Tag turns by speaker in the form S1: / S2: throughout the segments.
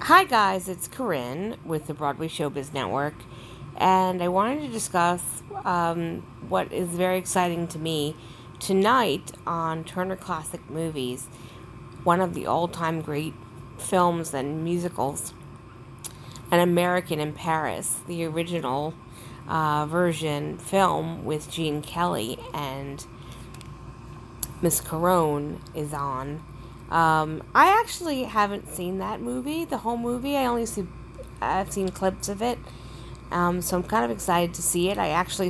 S1: Hi guys, it's Corinne with the Broadway Showbiz Network, and I wanted to discuss what is very exciting to me tonight on Turner Classic Movies, one of the all-time great films and musicals, An American in Paris, the original version film with Gene Kelly and Miss Corone is on. I actually haven't seen that movie, the whole movie. I've seen clips of it. So I'm kind of excited to see it.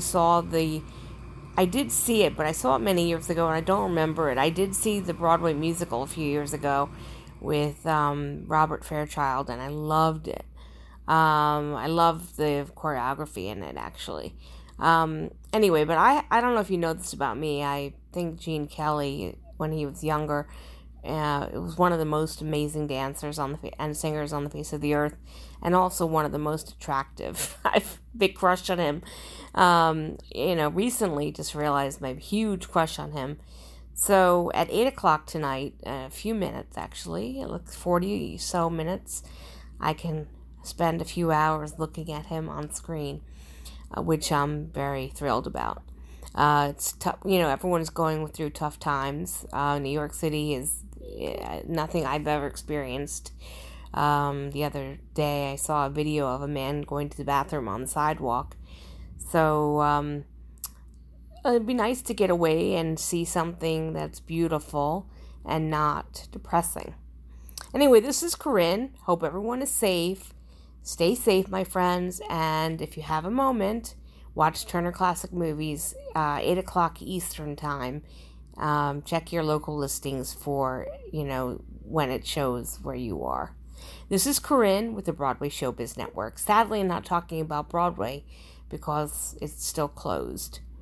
S1: I did see it, but I saw it many years ago and I don't remember it. I did see the Broadway musical a few years ago with Robert Fairchild, and I loved it. I love the choreography in it, actually. Anyway, but I don't know if you know this about me. I think Gene Kelly, when he was younger, it was one of the most amazing dancers and singers on the face of the earth, and also one of the most attractive. I've big crush on him. Recently just realized my huge crush on him. So at 8 o'clock tonight, a few minutes actually, it looks 40 so minutes, I can spend a few hours looking at him on screen, which I'm very thrilled about. It's tough, everyone's going through tough times. New York City is nothing I've ever experienced. The other day I saw a video of a man going to the bathroom on the sidewalk. So it'd be nice to get away and see something that's beautiful and not depressing. Anyway, this is Corinne. Hope everyone is safe. Stay safe, my friends, and if you have a moment, watch Turner Classic Movies, 8 o'clock Eastern Time. Check your local listings for, when it shows where you are. This is Corinne with the Broadway Showbiz Network. Sadly, I'm not talking about Broadway because it's still closed.